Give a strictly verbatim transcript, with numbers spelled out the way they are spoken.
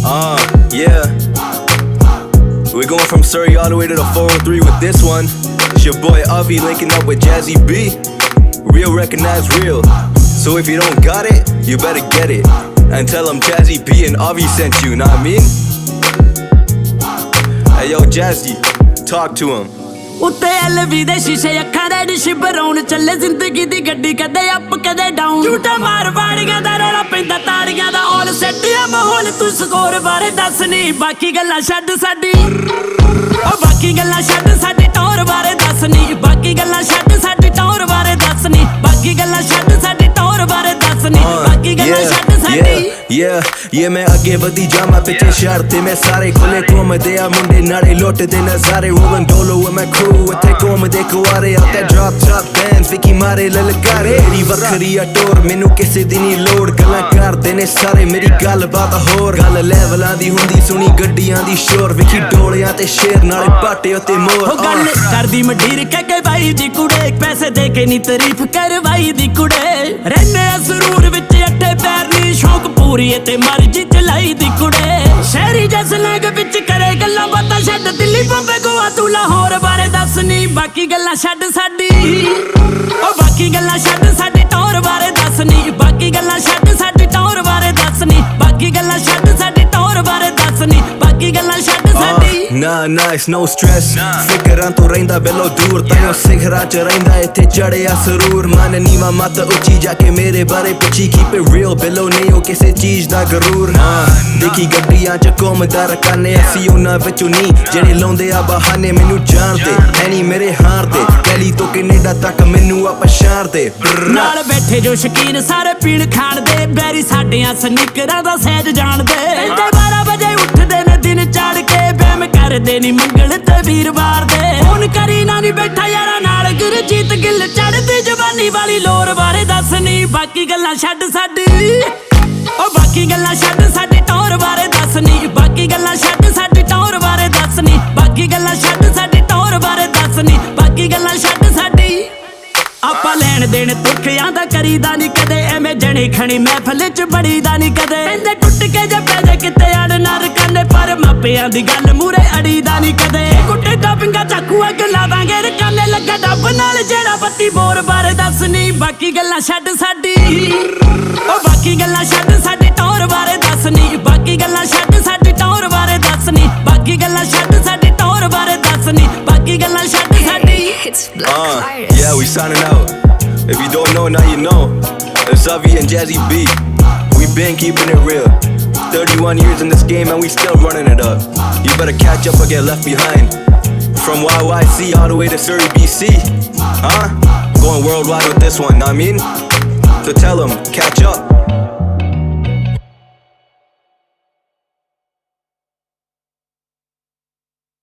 Uh, yeah. We're going from Surrey all the way to the four oh three with this one. It's your boy Avi linking up with Jazzy B. Real recognize real. So if you don't got it, you better get it. And tell them Jazzy B and Avi sent you, know what I mean? Hey yo Jazzy, talk to him. ਉੱਤੇ LV ਦੇ ਸ਼ੀਸ਼ੇ ਅੱਖਾਂ ਦੇ dish ਬਰਾਉਣ ਚੱਲੇ ਜ਼ਿੰਦਗੀ ਦੀ ਗੱਡੀ ਕਦੇ up ਕਦੇ ਡਾਊਨ ਝੂਟਾ ਮਾਰ ਵਾੜੀਆਂ ਦਾ ਰੌਲਾ ਪੈਂਦਾ ਤਾੜੀਆਂ ਦਾ ਔਲ ਸੈੱਟ ਆ ਮਾਹੌਲ ਤੂੰ ਸਕੋਰ ਬਾਰੇ ਦੱਸ ਨੀ ਬਾਕੀ ਗੱਲਾਂ ਛੱਡ ਸਾਡੀ ਓ ਬਾਕੀ ਗੱਲਾਂ ਛੱਡ ਸਾਡੀ ਟੌਰ ਬਾਰੇ ਦੱਸ ਨੀ ਬਾਕੀ ਗੱਲਾਂ ਛੱਡ ਸਾਡੀ ਟੌਰ ਬਾਰੇ ਦੱਸ ਨੀ ਬਾਕੀ ਗੱਲਾਂ ਛੱਡ ਸਾਡੀ ਟੌਰ ਬਾਰੇ ਦੱਸ ਨੀ ਬਾਕੀ ਗੱਲਾਂ ਛੱਡ ਸਾਡੀ Yeah, yeah, ਮੈਂ ਅੱਗੇ ਵਧੀ ਜਾਵਾਂ ਪਿੱਛੇ ਸ਼ਹਿਰ ਤੇ ਮੈਂ ਸਾਰੇ ਖੁੱਲੇ ਘੁੰਮਦੇ ਆ ਮੁੰਡੇ ਨਾਲੇ ਲੁੱਟਦੇ ਨਜ਼ਾਰੇ rolling dolo with my crew ਇੱਥੇ ਘੁੰਮਦੇ ਕੁਆਰੇ out that drop top bands Vicky ਮਾਰੇ ਲਲਕਾਰੇ ਮੇਰੀ ਵੱਖਰੀ ਆ ਟੋਰ ਮੈਨੂੰ ਕਿਸੇ ਦੀ ਨਹੀਂ ਲੋੜ ਗੱਲਾਂ ਕਰਦੇ ਨੇ ਸਾਰੇ ਮੇਰੀ ਗੱਲ ਬਾਤ ਹੋਰ ਗੱਲ ਲੈਵਲਾਂ ਦੀ ਹੁੰਦੀ ਸੁਣੀ ਗੱਡੀਆਂ ਦੀ ਸ਼ੋਰ ਵਿੱਕੀ ਡੋਲਿਆਂ ਤੇ ਸ਼ੇਰ ਨਾਲੇ ਬਾਟੇ ਉੱਤੇ ਮੋਰ ਉਹ ਗੱਲ ਕਰਦੀ ਮਡੀਰ ਕਹਿ ਕੇ ਬਾਈ ਦੀ ਕੁੜੇ ਪੈਸੇ ਦੇ ਕੇ ਨਹੀਂ ਤਾਰੀਫ ਕਰਵਾਈ ਦੀ ਕੁੜੇ ਰਹਿੰਦੇ ਆ ਸਰੂਰ ਵਿੱਚ ਅੱਡੇ ਪੈਰ ਨੀ ਸ਼ੌਕ ਪੂਰੀ ਤੇ ਮਰਜੀ ਚਲਾਈ ਦੀ ਕੁੜੇ ਸ਼ਹਿਰੀ ਜਸ ਲੰਗ ਵਿੱਚ ਕਰੇ ਗੱਲਾਂ ਬਾਤਾਂ ਛੱਡ ਦਿੱਲੀ ਬੰਬੇ ਗੋਆ ਤੂੰ ਲਾਹੌਰ ਬਾਰੇ ਦੱਸ ਨੀ ਬਾਕੀ ਗੱਲਾਂ ਛੱਡ ਸਾਡੀ ਓ ਬਾਕੀ ਗੱਲਾਂ ਛੱਡ ਸਾਡੀ ਟੌਰ ਬਾਰੇ ਦੱਸ ਨੀ ਬਾਕੀ ਗੱਲਾਂ ਛੱਡ ਸਾਡੀ ਟੌਰ ਬਾਰੇ ਦੱਸ ਨੀ ਬਾਕੀ ਗੱਲਾਂ ਛੱਡ ਸਾਡੀ ਟੌਰ ਬਾਰੇ ਦੱਸ ਨੀ ਬਾਕੀ ਗੱਲਾਂ ਛੱਡ ਸਾਡੀ ਨਾ ਨਾ it's no stress ਫਿਕਰਾਂ ਤੋਂ ਰਹਿੰਦਾ ਬਿਲੋ ਦੂਰ ਤਾਈਓ ਸਿਖਰਾਂ ਚ ਰਹਿੰਦਾ ਇੱਥੇ ਚੜਿਆ ਸਰੂਰ ਮਨ ਨੀਵਾ ਮਤ ਉੱਚੀ ਜਾ ਕੇ ਮੇਰੇ ਬਾਰੇ ਪੁੱਛੀ keep it real ਬਿਲੋ ਨਹੀਂ ਉਹ ਕਿਸੇ ਚੀਜ਼ ਦਾ ਗਰੂਰ ਦੇਖੀ ਗੱਡੀਆਂ ਚ ਘੁੰਮਦਾ ਰਕਾਨੇ ਅਸੀਂ ਉਹਨਾਂ ਵਿੱਚੋਂ ਨਹੀਂ ਜਿਹੜੇ ਲਾਉਂਦੇ ਆ ਬਹਾਨੇ ਮੈਨੂੰ ਜਾਣਦੇ ਹੈ ਨੀ ਮੇਰੇ ਹਾਰ ਦੇ ਪਹਿਲੀ ਤੋਂ ਕੈਨੇਡਾ ਤੱਕ ਮੈਨੂੰ ਆ ਪਛਾਣਦੇ ਨਾਲ ਬੈਠੇ ਜੋ ਸ਼ਕੀਨ ਸਾਰੇ ਪੀਣ ਖਾਣ ਦੇ ਬੈਰੀ ਸਾਡਿਆਂ ਸਨੀਕਰਾਂ ਦਾ ਸਹਿਜ ਜਾਣਦੇ ਤੇ ਬਾਰਾਂ ਵਜੇ ਉੱਠਦੇ ਨੇ ਦਿਨ ਚੜ ਕੇ ਬੈਮ ਕਰਦੇ ਨੀ ਮੰਗਲ ਤੇ ਵੀਰਵਾਰ ਦੇ ਹੁਣ ਕਰੀ ਨਾ ਨੀ ਬੈਠਾ ਯਾਰਾਂ ਨਾਲ ਗੁਰਜੀਤ ਗਿੱਲ ਚੜਦੀ ਜਵਾਨੀ ਵਾਲੀ ਲੋਰ ਬਾਰੇ ਦੱਸ ਨੀ ਬਾਕੀ ਗੱਲਾਂ ਛੱਡ ਸਾਡੀ ਓ ਬਾਕੀ ਗੱਲਾਂ ਛੱਡ ਸਾਡੀ ਟੌਰ ਬਾਰੇ ਦੱਸ ਨੀ ਬਾਕੀ ਗੱਲਾਂ ਛੱਡ ਸਾਡੀ ਟੌਰ ਬਾਰੇ ਦੱਸ ਨੀ ਬਾਕੀ ਗੱਲਾਂ ਛੱਡ ਸਾਡੀ ਟੌਰ ਬਾਰੇ ਦੱਸ ਨੀ ਬਾਕੀ ਗੱਲਾਂ ਛੱਡ ਸਾਡੀ ਆਪਾਂ ਲੈਣ ਦੇਣ ਤੁੱਖਿਆਂ ਦਾ ਕਰੀਦਾ ਨੀ ਕਦੇ ਐਵੇਂ ਜਣੀ ਖਣੀ ਮਹਿਫਲ ਚ ਬੜੀਦਾ ਨੀ ਕਦੇ ਕਹਿੰਦੇ ਟੁੱਟ ਕੇ ਜੇ ਪੈ ਜਾ ਕਿਤੇ ਅੜ ਨਾ ਰਕਾਨੇ ਪਰ ਮਾਪਿਆਂ ਦੀ ਗੱਲ ਮੂਰੇ ਅੜੀਦਾ ਨੀ ਕਦੇ ਕੁੱਟੇ ਟਾਪਿੰਗਾ ਚਾਕੂ ਅੱਗ ਲਾਵਾਂਗੇ ਰਕਾਨੇ ਲੱਗਾ ਡੱਬ ਨਾਲ ਜਿਹੜਾ ਬੱਤੀ ਬੋਰ ਬਾਰੇ ਦੱਸ ਨੀ ਬਾਕੀ ਗੱਲਾਂ ਛੱਡ ਸਾਡੀ ਓ ਬਾਕੀ ਗੱਲਾਂ ਛੱਡ ਸਾਡੀ ਟੌਰ ਬਾਰੇ ਦੱਸ ਨੀ ਬਾਕੀ ਗੱਲਾਂ ਛੱਡ ਸਾਡੀ ਟੌਰ ਬਾਰੇ ਦੱਸ ਨੀ ਬਾਕੀ ਗੱਲਾਂ ਛੱਡ ਸਾਡੀ ਟੌਰ ਬਾਰੇ ਦੱਸ ਨੀ ਬਾਕੀ ਗੱਲਾਂ ਛੱਡ ਸਾਡੀ Uh, yeah, we signing out. If you don't know, now you know. It's Avi and Jazzy B. We been keeping it real. thirty-one years in this game and we still running it up. You better catch up or get left behind. From Y Y C all the way to Surrey, B C. Huh? Going worldwide with this one, know what I mean? So tell them, catch up.